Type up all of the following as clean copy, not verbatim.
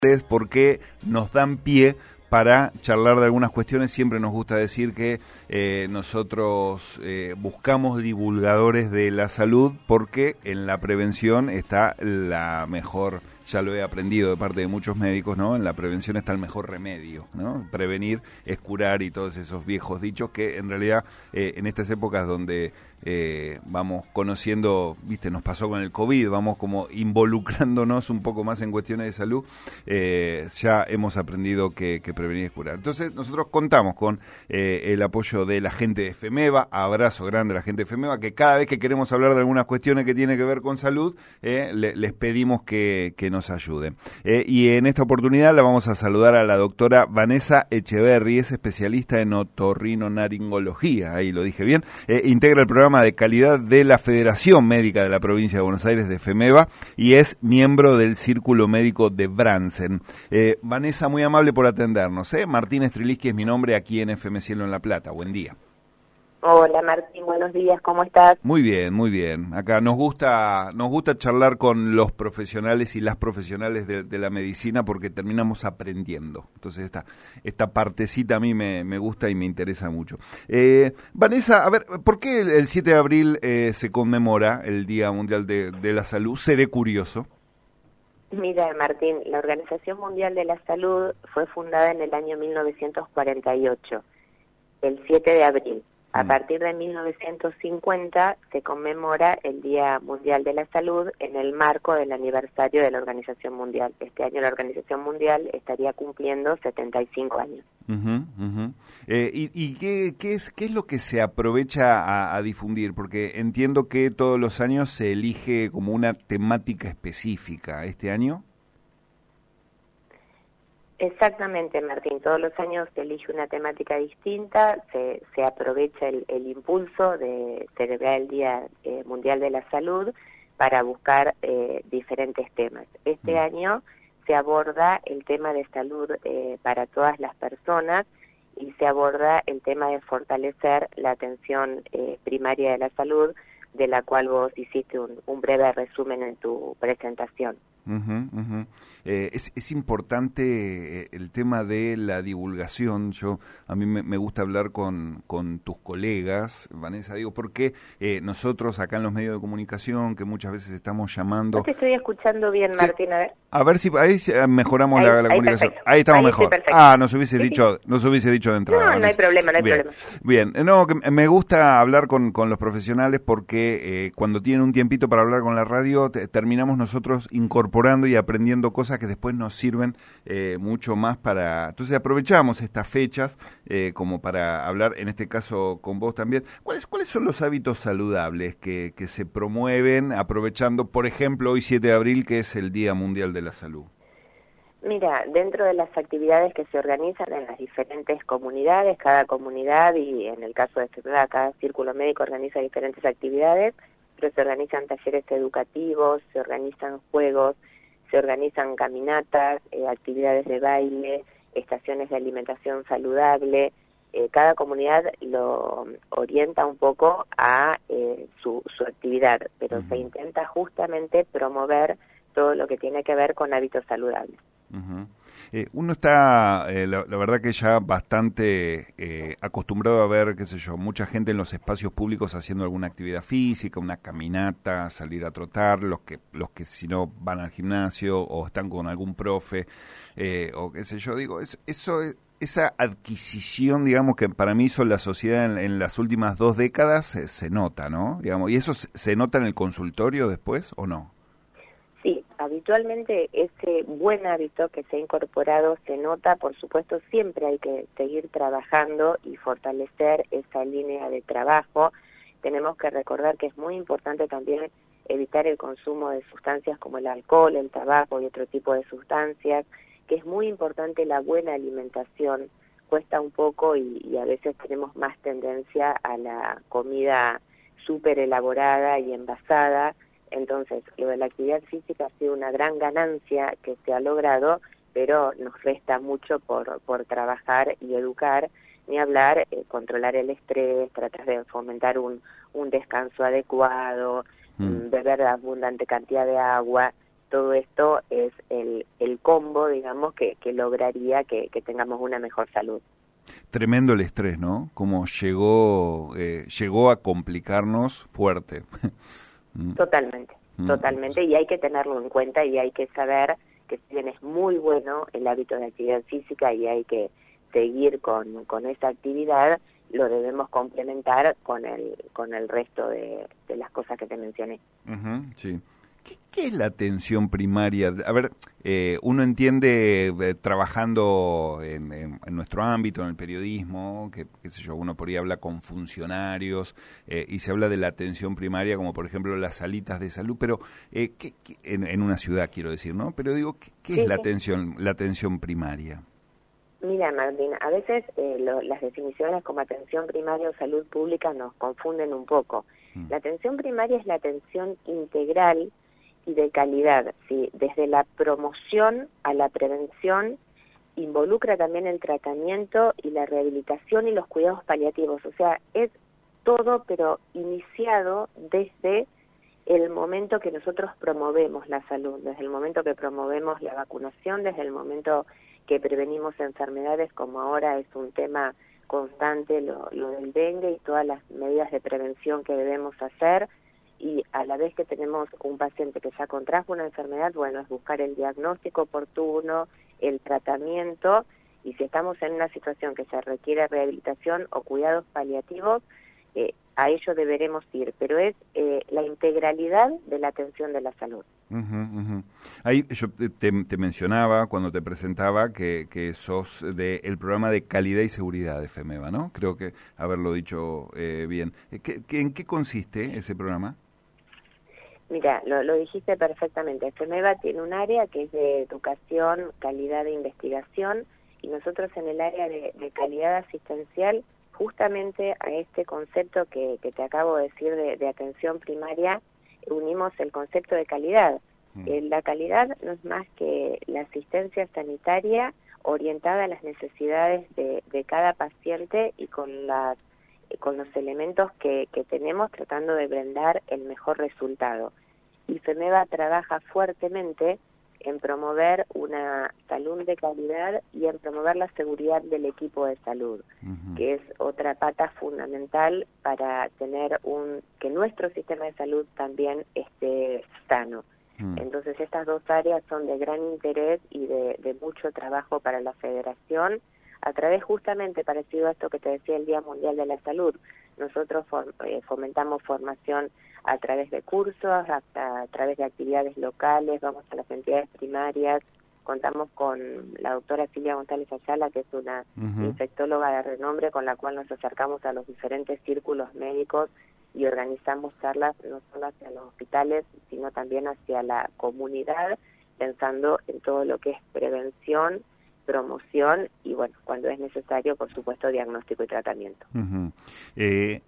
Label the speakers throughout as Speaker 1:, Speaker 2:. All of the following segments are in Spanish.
Speaker 1: porque nos dan pie para charlar de algunas cuestiones. Siempre nos gusta decir que nosotros buscamos divulgadores de la salud porque en la prevención está la mejor, ya lo he aprendido de parte de muchos médicos, ¿no? En la prevención está el mejor remedio, ¿no? Prevenir es curar y todos esos viejos dichos que en realidad en estas épocas donde vamos conociendo, viste, nos pasó con el COVID, vamos como involucrándonos un poco más en cuestiones de salud, ya hemos aprendido que prevenir es curar. Entonces nosotros contamos con el apoyo de la gente de FEMEVA, abrazo grande a la gente de FEMEVA, que cada vez que queremos hablar de algunas cuestiones que tienen que ver con salud, les pedimos que nos ayuden. Y en esta oportunidad la vamos a saludar a la doctora Vanessa Echeverry, es especialista en otorrinolaringología, ahí lo dije bien, integra el programa de calidad de la Federación Médica de la Provincia de Buenos Aires de FEMEVA y es miembro del Círculo Médico de Bransen. Vanessa, muy amable por atendernos. Martín Strelitzky es mi nombre aquí en FM Cielo en La Plata. Buen día.
Speaker 2: Hola Martín, buenos días, ¿cómo estás?
Speaker 1: Muy bien, muy bien. Acá nos gusta charlar con los profesionales y las profesionales de la medicina porque terminamos aprendiendo. Entonces esta partecita a mí me gusta y me interesa mucho. Vanessa, a ver, ¿por qué el 7 de abril se conmemora el Día Mundial de la Salud? Seré curioso.
Speaker 2: Mira, Martín, la Organización Mundial de la Salud fue fundada en el año 1948, el 7 de abril. A partir de 1950 se conmemora el Día Mundial de la Salud en el marco del aniversario de la Organización Mundial. Este año la Organización Mundial estaría cumpliendo 75 años.
Speaker 1: ¿Y qué es lo que se aprovecha a difundir? Porque entiendo que todos los años se elige como una temática específica. ¿Este año?
Speaker 2: Exactamente, Martín. Todos los años se elige una temática distinta, se aprovecha el impulso de celebrar el Día Mundial de la Salud para buscar diferentes temas. Este año se aborda el tema de salud para todas las personas y se aborda el tema de fortalecer la atención primaria de la salud, de la cual vos hiciste un breve resumen en tu presentación.
Speaker 1: Es importante el tema de la divulgación. A mí me gusta hablar con tus colegas, Vanessa, digo, porque nosotros acá en los medios de comunicación, que muchas veces estamos llamando...
Speaker 2: No te estoy escuchando bien, Martín, sí.
Speaker 1: A ver si ahí mejoramos la comunicación.
Speaker 2: Perfecto.
Speaker 1: Ahí estamos
Speaker 2: ahí
Speaker 1: mejor. Nos hubiese dicho de entrada.
Speaker 2: No hay problema,
Speaker 1: Bien, no, que me gusta hablar con los profesionales porque cuando tienen un tiempito para hablar con la radio, terminamos nosotros incorporando y aprendiendo cosas que después nos sirven mucho más para... Entonces aprovechamos estas fechas como para hablar, en este caso con vos también. ¿Cuáles son los hábitos saludables que se promueven aprovechando, por ejemplo, hoy 7 de abril, que es el Día Mundial de la Salud?
Speaker 2: Mira, dentro de las actividades que se organizan en las diferentes comunidades, cada comunidad y en el caso de FEMEVA, cada círculo médico organiza diferentes actividades, pero se organizan talleres educativos, se organizan juegos, se organizan caminatas, actividades de baile, estaciones de alimentación saludable. Cada comunidad lo orienta un poco a su actividad, pero se intenta justamente promover todo lo que tiene que ver con hábitos saludables.
Speaker 1: Uno está, la verdad que ya bastante acostumbrado a ver, qué sé yo, mucha gente en los espacios públicos haciendo alguna actividad física, una caminata, salir a trotar, los que si no van al gimnasio o están con algún profe, o qué sé yo, digo, esa adquisición, digamos, que para mí hizo la sociedad en las últimas 2 décadas, se nota, ¿no? Digamos, ¿y eso se nota en el consultorio después o no?
Speaker 2: Sí, habitualmente ese buen hábito que se ha incorporado se nota, por supuesto, siempre hay que seguir trabajando y fortalecer esa línea de trabajo. Tenemos que recordar que es muy importante también evitar el consumo de sustancias como el alcohol, el tabaco y otro tipo de sustancias, que es muy importante la buena alimentación. Cuesta un poco y a veces tenemos más tendencia a la comida súper elaborada y envasada. Entonces, lo de la actividad física ha sido una gran ganancia que se ha logrado, pero nos resta mucho por trabajar y educar, ni hablar, controlar el estrés, tratar de fomentar un descanso adecuado, beber abundante cantidad de agua, todo esto es el combo, digamos, que lograría que tengamos una mejor salud.
Speaker 1: Tremendo el estrés, ¿no? Como llegó a complicarnos fuerte.
Speaker 2: Totalmente, totalmente, y hay que tenerlo en cuenta y hay que saber que si bien es muy bueno el hábito de actividad física y hay que seguir con esa actividad, lo debemos complementar con el resto de las cosas que te mencioné.
Speaker 1: Sí. ¿Qué es la atención primaria? A ver, uno entiende trabajando en nuestro ámbito, en el periodismo, que qué sé yo, uno por ahí habla con funcionarios y se habla de la atención primaria, como por ejemplo las salitas de salud, pero en una ciudad quiero decir, ¿no? Pero digo, ¿qué es la atención primaria?
Speaker 2: Mira, Martín, a veces las definiciones como atención primaria o salud pública nos confunden un poco. La atención primaria es la atención integral y de calidad, ¿sí? Desde la promoción a la prevención, involucra también el tratamiento y la rehabilitación y los cuidados paliativos. O sea, es todo, pero iniciado desde el momento que nosotros promovemos la salud, desde el momento que promovemos la vacunación, desde el momento que prevenimos enfermedades, como ahora es un tema constante lo del dengue y todas las medidas de prevención que debemos hacer, y a la vez que tenemos un paciente que ya contrajo una enfermedad, bueno, es buscar el diagnóstico oportuno, el tratamiento, y si estamos en una situación que se requiere rehabilitación o cuidados paliativos, a ello deberemos ir, pero es la integralidad de la atención de la salud.
Speaker 1: Ahí yo te mencionaba cuando te presentaba que sos del programa de calidad y seguridad de FEMEVA, ¿no? Creo que haberlo dicho bien. ¿En qué consiste ese programa?
Speaker 2: Mira, lo dijiste perfectamente. FEMEVA tiene un área que es de educación, calidad e investigación, y nosotros en el área de calidad asistencial, justamente a este concepto que te acabo de decir de atención primaria, unimos el concepto de calidad. La calidad no es más que la asistencia sanitaria orientada a las necesidades de cada paciente y con los elementos que tenemos, tratando de brindar el mejor resultado. Y FEMEVA trabaja fuertemente en promover una salud de calidad y en promover la seguridad del equipo de salud, que es otra pata fundamental para tener que nuestro sistema de salud también esté sano. Entonces estas dos áreas son de gran interés y de mucho trabajo para la Federación, a través justamente, parecido a esto que te decía el Día Mundial de la Salud. Nosotros fomentamos formación a través de cursos, a través de actividades locales, vamos a las entidades primarias, contamos con la doctora Silvia González Ayala, que es una infectóloga de renombre, con la cual nos acercamos a los diferentes círculos médicos y organizamos charlas no solo hacia los hospitales, sino también hacia la comunidad, pensando en todo lo que es prevención, promoción y, bueno, cuando es necesario, por supuesto, diagnóstico y tratamiento.
Speaker 1: En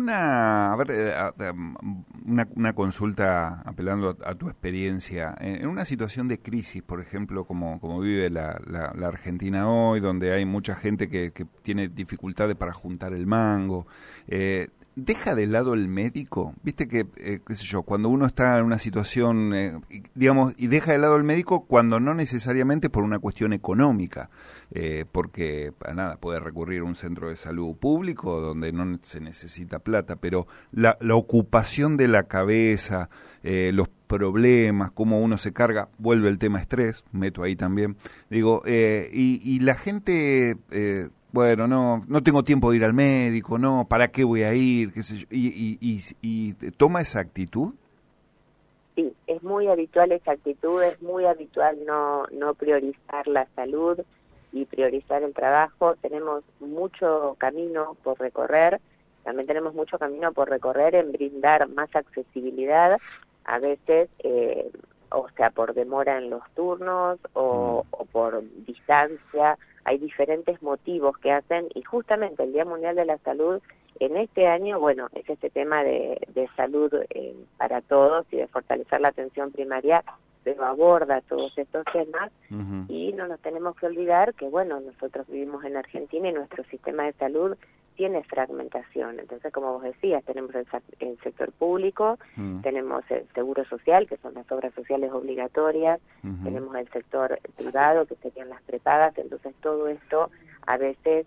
Speaker 1: una consulta, apelando a tu experiencia, en una situación de crisis, por ejemplo, como vive la Argentina hoy, donde hay mucha gente que tiene dificultades para juntar el mango, ¿deja de lado el médico? Viste que, qué sé yo, cuando uno está en una situación, digamos, y deja de lado el médico cuando no necesariamente por una cuestión económica, porque para nada puede recurrir a un centro de salud público donde no se necesita plata, pero la ocupación de la cabeza, los problemas, cómo uno se carga, vuelve el tema estrés, meto ahí también, digo, y la gente... bueno, no tengo tiempo de ir al médico, no, ¿para qué voy a ir? ¿Qué sé yo? ¿Y toma esa actitud?
Speaker 2: Sí, es muy habitual esa actitud, es muy habitual no priorizar la salud y priorizar el trabajo. Tenemos mucho camino por recorrer, también tenemos mucho camino por recorrer en brindar más accesibilidad, a veces, o sea, por demora en los turnos o por distancia. Hay diferentes motivos que hacen, y justamente el Día Mundial de la Salud en este año, bueno, es este tema de salud para todos y de fortalecer la atención primaria, pero aborda todos estos temas y no nos tenemos que olvidar que, bueno, nosotros vivimos en Argentina y nuestro sistema de salud tiene fragmentación. Entonces, como vos decías, tenemos el sector público, tenemos el seguro social, que son las obras sociales obligatorias, tenemos el sector privado, que serían las prepagas. Entonces, todo esto a veces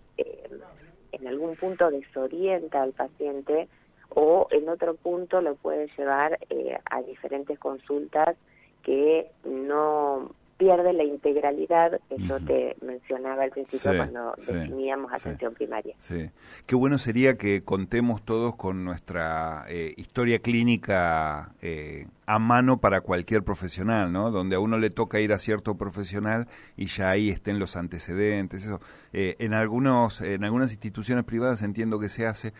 Speaker 2: en algún punto desorienta al paciente, o en otro punto lo puede llevar a diferentes consultas que no pierden la integralidad que yo te mencionaba al principio cuando definíamos atención primaria.
Speaker 1: Sí. Qué bueno sería que contemos todos con nuestra historia clínica a mano para cualquier profesional, ¿no? Donde a uno le toca ir a cierto profesional y ya ahí estén los antecedentes, eso. En algunas instituciones privadas entiendo que se hace,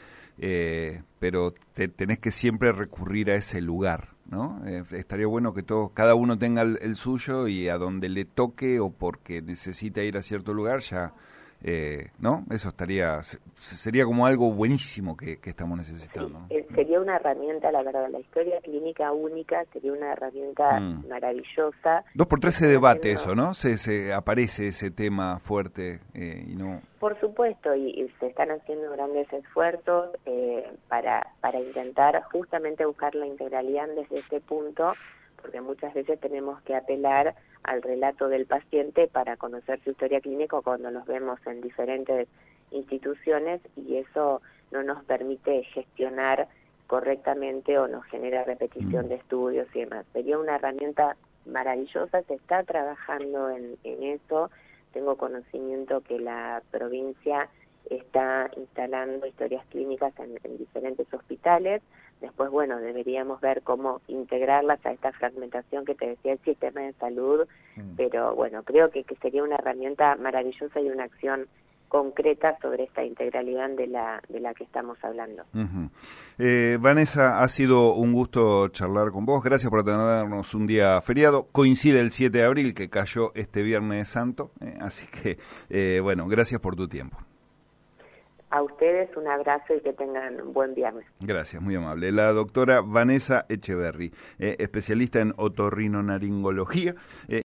Speaker 1: pero tenés que siempre recurrir a ese lugar, ¿no? Estaría bueno que cada uno tenga el suyo, y a donde le toque o porque necesita ir a cierto lugar ya, ¿no? Eso sería como algo buenísimo que estamos necesitando, ¿no?
Speaker 2: Sería una herramienta, la verdad, la historia clínica única sería una herramienta maravillosa.
Speaker 1: 2x3 se debate eso, ¿no? Se aparece ese tema fuerte y no...
Speaker 2: Por supuesto, y se están haciendo grandes esfuerzos para intentar justamente buscar la integralidad desde este punto, porque muchas veces tenemos que apelar al relato del paciente para conocer su historia clínica cuando los vemos en diferentes instituciones, y eso no nos permite gestionar correctamente o nos genera repetición de estudios y demás. Sería una herramienta maravillosa, se está trabajando en eso. Tengo conocimiento que la provincia está instalando historias clínicas en diferentes hospitales. Después, bueno, deberíamos ver cómo integrarlas a esta fragmentación que te decía el sistema de salud, pero bueno, creo que sería una herramienta maravillosa y una acción concreta sobre esta integralidad de la que estamos hablando.
Speaker 1: Vanessa, ha sido un gusto charlar con vos. Gracias por atendernos un día feriado. Coincide el 7 de abril, que cayó este Viernes Santo, así que, bueno, gracias por tu tiempo.
Speaker 2: A ustedes un abrazo y que tengan un buen viernes.
Speaker 1: Gracias, muy amable. La doctora Vanessa Echeverri, especialista en otorrinolaringología.